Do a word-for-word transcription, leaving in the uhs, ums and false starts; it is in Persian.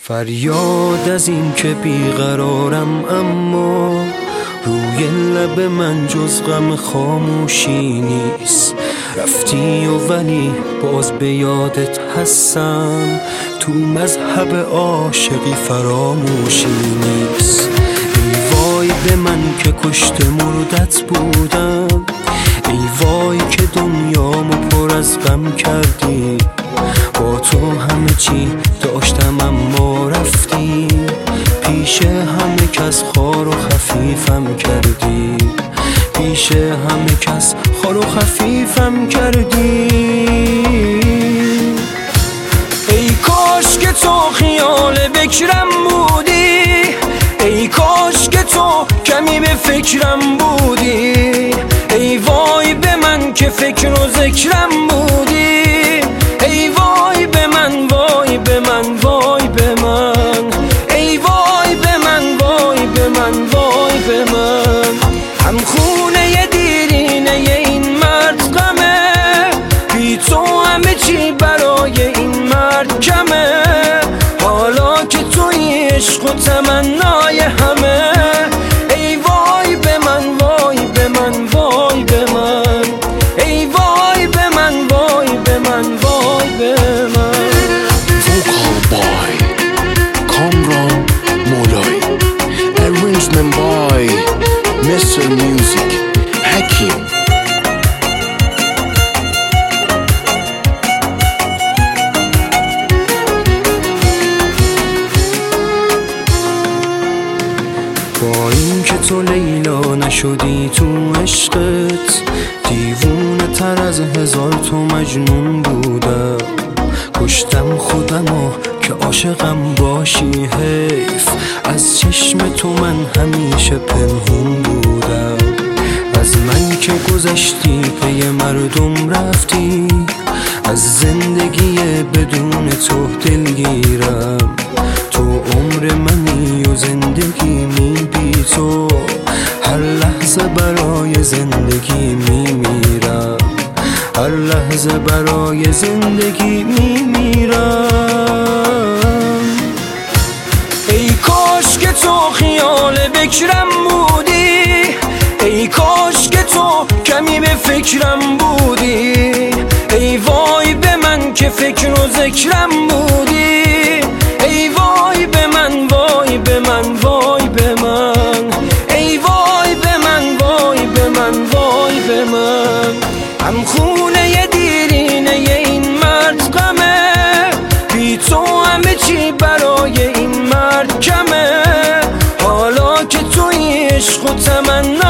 فریاد از این که بیقرارم، اما روی لب من جز غم خاموشی نیست. رفتی و ولی باز به یادت هستم، تو مذهب عاشقی فراموشی نیست. ای وای به من که کشته مردت بودم، ای وای که دنیامو پر از غم کردی. با تو همه چی داشتم اما رفتی، پیش همه کس خار و خفیفم کردی، پیش همه کس خار و خفیفم کردی. ای کاش که تو خیال بکرم بودی، ای کاش که تو کمی به فکرم بودی. ای وای به من که فکر و ذکرم بودی، ای وای به من، وای به من، وای به من، ای وای به من، وای به من، وای به من. هم خونه دیرینه این مرد غمه، بی تو همه چی برای این مرد کمه. حالا که توی عشق و تمنای همه، ای وای به من، وای به من، وای به من، ای وای به من، وای به من، وای به من. Vocal by Kamran Molay, arrangement by Mister Music Hakim. با این که تو لیلا نشدی تو عشقت، دیوونه تر از هزار تو مجنون بودم. کشتم خودمو که عاشقم باشی، حیف از چشم تو من همیشه پنهون بودم. از من که گذشتی پی مردم رفتی، از زندگی بدون تو دلگیرم. تو عمر منی و زندگی می بی تو، هر لحظه برای زندگی می میرم، هر لحظه برای زندگی می میرم. ای کاش که تو خیال بکرم بودی، ای کاش که تو کمی به فکرم بودی. ای وای به من که فکر و ذکرم بودی، ای وای به من، وای به من، وای به من، ای وای به من، وای به من، وای به من. هم خونه دیرینه این مرد غمه، بی تو همه چی برای این مرد کمه. حالا که توی عشق و تمنا